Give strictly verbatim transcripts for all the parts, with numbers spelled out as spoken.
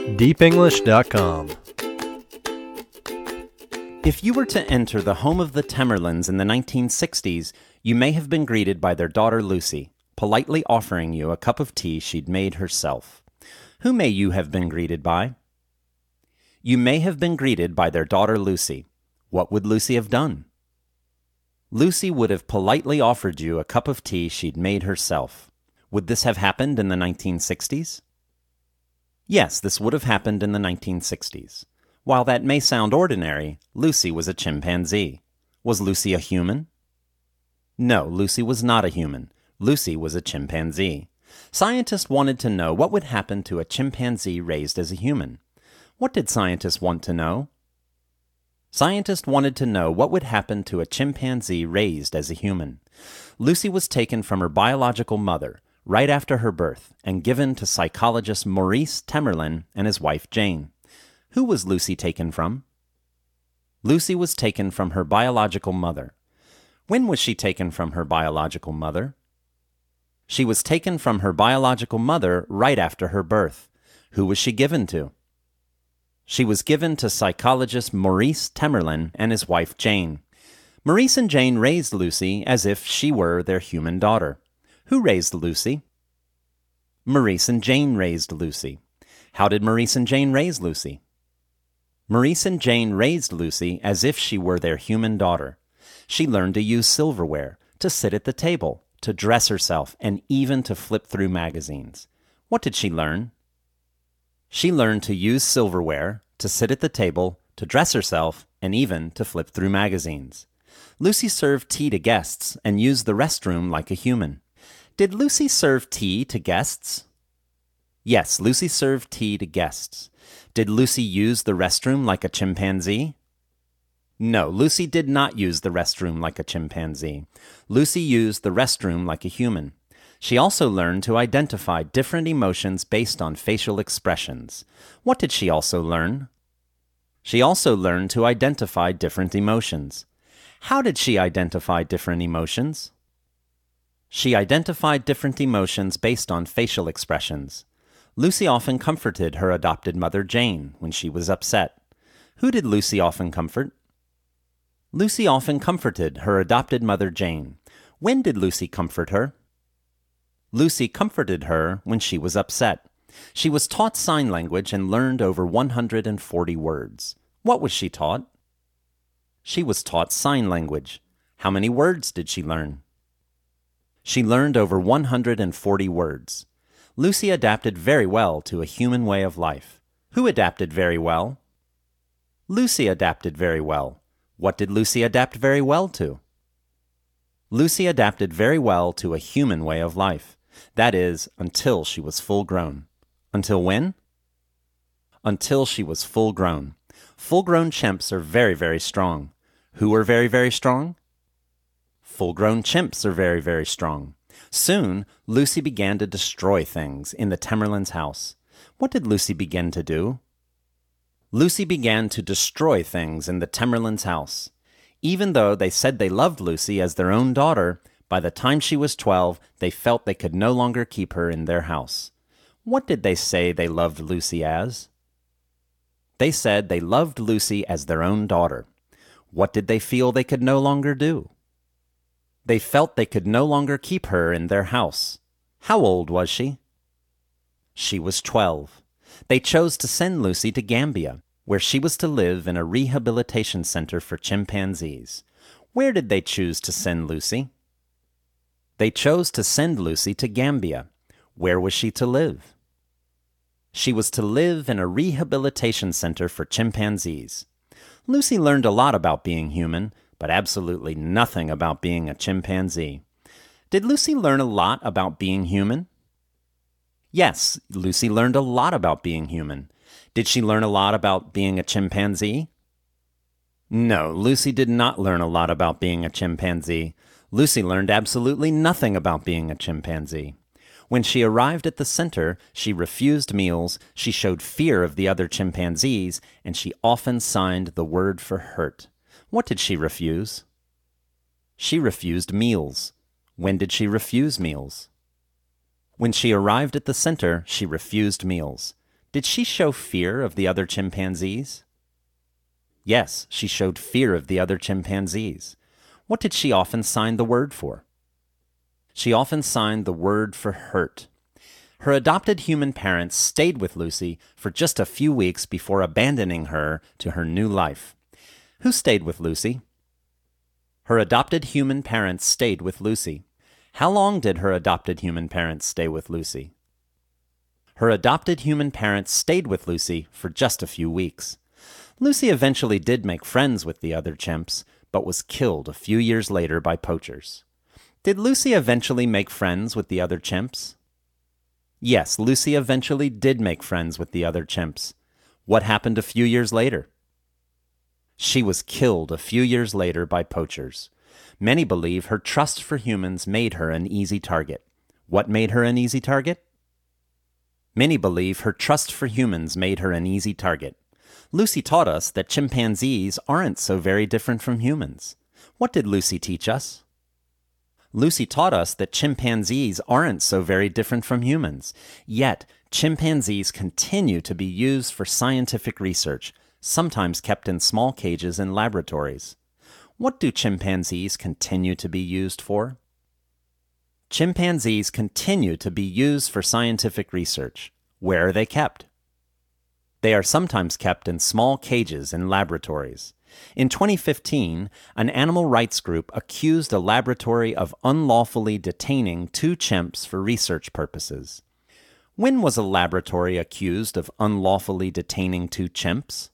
deep english dot com. If you were to enter the home of the Temerlins in the nineteen sixties, you may have been greeted by their daughter Lucy, politely offering you a cup of tea she'd made herself. Who may you have been greeted by? You may have been greeted by their daughter Lucy. What would Lucy have done? Lucy would have politely offered you a cup of tea she'd made herself. Would this have happened in the nineteen sixties? Yes, this would have happened in the nineteen sixties. While that may sound ordinary, Lucy was a chimpanzee. Was Lucy a human? No, Lucy was not a human. Lucy was a chimpanzee. Scientists wanted to know what would happen to a chimpanzee raised as a human. What did scientists want to know? Scientists wanted to know what would happen to a chimpanzee raised as a human. Lucy was taken from her biological mother right after her birth and given to psychologist Maurice Temerlin and his wife Jane. Who was Lucy taken from? Lucy was taken from her biological mother. When was she taken from her biological mother? She was taken from her biological mother right after her birth. Who was she given to? She was given to psychologist Maurice Temerlin and his wife Jane. Maurice and Jane raised Lucy as if she were their human daughter. Who raised Lucy? Maurice and Jane raised Lucy. How did Maurice and Jane raise Lucy? Maurice and Jane raised Lucy as if she were their human daughter. She learned to use silverware, to sit at the table, to dress herself, and even to flip through magazines. What did she learn? She learned to use silverware, to sit at the table, to dress herself, and even to flip through magazines. Lucy served tea to guests and used the restroom like a human. Did Lucy serve tea to guests? Yes, Lucy served tea to guests. Did Lucy use the restroom like a chimpanzee? No, Lucy did not use the restroom like a chimpanzee. Lucy used the restroom like a human. She also learned to identify different emotions based on facial expressions. What did she also learn? She also learned to identify different emotions. How did she identify different emotions? She identified different emotions based on facial expressions. Lucy often comforted her adopted mother Jane when she was upset. Who did Lucy often comfort? Lucy often comforted her adopted mother Jane. When did Lucy comfort her? Lucy comforted her when she was upset. She was taught sign language and learned over one hundred forty words. What was she taught? She was taught sign language. How many words did she learn? She learned over one hundred forty words. Lucy adapted very well to a human way of life. Who adapted very well? Lucy adapted very well. What did Lucy adapt very well to? Lucy adapted very well to a human way of life. That is, until she was full grown. Until when? Until she was full grown. Full-grown chimps are very, very strong. Who are very, very strong? Full-grown chimps are very, very strong. Soon, Lucy began to destroy things in the Temerlins' house. What did Lucy begin to do? Lucy began to destroy things in the Temerlins' house. Even though they said they loved Lucy as their own daughter, by the time she was twelve, they felt they could no longer keep her in their house. What did they say they loved Lucy as? They said they loved Lucy as their own daughter. What did they feel they could no longer do? They felt they could no longer keep her in their house. How old was she? She was twelve. They chose to send Lucy to Gambia, where she was to live in a rehabilitation center for chimpanzees. Where did they choose to send Lucy? They chose to send Lucy to Gambia. Where was she to live? She was to live in a rehabilitation center for chimpanzees. Lucy learned a lot about being human, but absolutely nothing about being a chimpanzee. Did Lucy learn a lot about being human? Yes, Lucy learned a lot about being human. Did she learn a lot about being a chimpanzee? No, Lucy did not learn a lot about being a chimpanzee. Lucy learned absolutely nothing about being a chimpanzee. When she arrived at the center, she refused meals, she showed fear of the other chimpanzees, and she often signed the word for hurt. What did she refuse? She refused meals. When did she refuse meals? When she arrived at the center, she refused meals. Did she show fear of the other chimpanzees? Yes, she showed fear of the other chimpanzees. What did she often sign the word for? She often signed the word for hurt. Her adopted human parents stayed with Lucy for just a few weeks before abandoning her to her new life. Who stayed with Lucy? Her adopted human parents stayed with Lucy. How long did her adopted human parents stay with Lucy? Her adopted human parents stayed with Lucy for just a few weeks. Lucy eventually did make friends with the other chimps, but was killed a few years later by poachers. Did Lucy eventually make friends with the other chimps? Yes, Lucy eventually did make friends with the other chimps. What happened a few years later? She was killed a few years later by poachers. Many believe her trust for humans made her an easy target. What made her an easy target? Many believe her trust for humans made her an easy target. Lucy taught us that chimpanzees aren't so very different from humans. What did Lucy teach us? Lucy taught us that chimpanzees aren't so very different from humans. Yet, chimpanzees continue to be used for scientific research, sometimes kept in small cages in laboratories. What do chimpanzees continue to be used for? Chimpanzees continue to be used for scientific research. Where are they kept? They are sometimes kept in small cages in laboratories. In twenty fifteen, an animal rights group accused a laboratory of unlawfully detaining two chimps for research purposes. When was a laboratory accused of unlawfully detaining two chimps?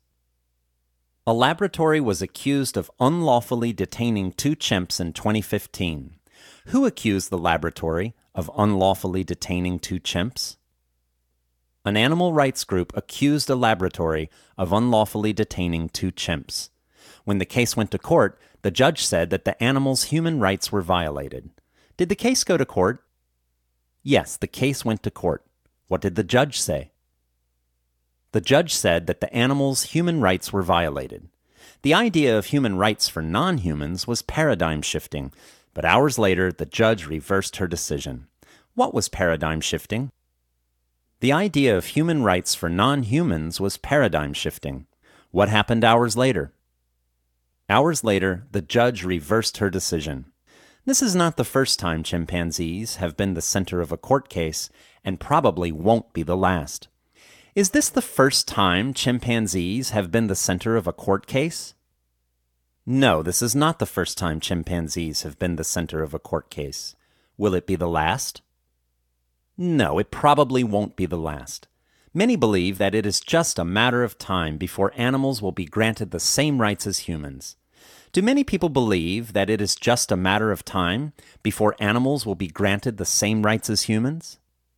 A laboratory was accused of unlawfully detaining two chimps in twenty fifteen. Who accused the laboratory of unlawfully detaining two chimps? An animal rights group accused a laboratory of unlawfully detaining two chimps. When the case went to court, the judge said that the animals' human rights were violated. Did the case go to court? Yes, the case went to court. What did the judge say? The judge said that the animals' human rights were violated. The idea of human rights for non-humans was paradigm shifting, but hours later the judge reversed her decision. What was paradigm shifting? The idea of human rights for non-humans was paradigm shifting. What happened hours later? Hours later, the judge reversed her decision. This is not the first time chimpanzees have been the center of a court case, and probably won't be the last. Is this the first time chimpanzees have been the center of a court case? No, this is not the first time chimpanzees have been the center of a court case. Will it be the last? No, it probably won't be the last. Many believe that it is just a matter of time before animals will be granted the same rights as humans. Do many people believe that it is just a matter of time before animals will be granted the same rights as humans?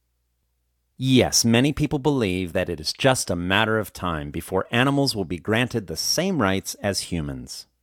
Yes, many people believe that it is just a matter of time before animals will be granted the same rights as humans.